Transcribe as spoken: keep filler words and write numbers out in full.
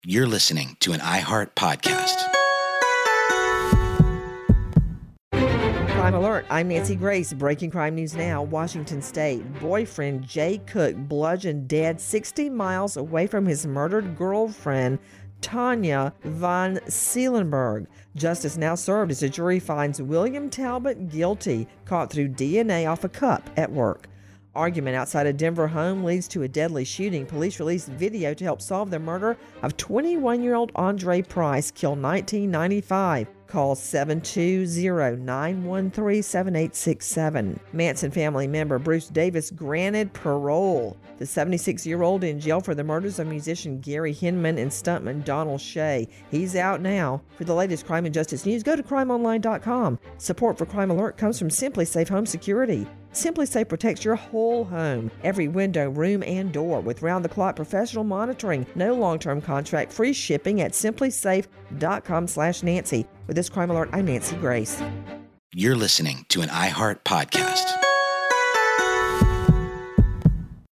You're listening to an iHeart podcast. Crime Alert, I'm Nancy Grace. Breaking crime news now. Washington State. Boyfriend Jay Cook bludgeoned dead sixty miles away from his murdered girlfriend, Tanya von Seelenberg. Justice now served as a jury finds William Talbot guilty, caught through D N A off a cup at work. Argument outside a Denver home leads to a deadly shooting. Police released video to help solve the murder of twenty-one-year-old Andre Price, killed nineteen ninety-five. Call seven two zero, nine one three, seven eight six seven. Manson family member Bruce Davis granted parole. The seventy-six-year-old in jail for the murders of musician Gary Hinman and stuntman Donald Shea. He's out now. For the latest crime and justice news, go to crime online dot com. Support for Crime Alert comes from Simply Safe Home Security. Simply Safe protects your whole home, every window, room, and door with round-the-clock professional monitoring. No long-term contract, free shipping at simply safe dot com slash Nancy. With this Crime Alert, I'm Nancy Grace. You're listening to an iHeart podcast.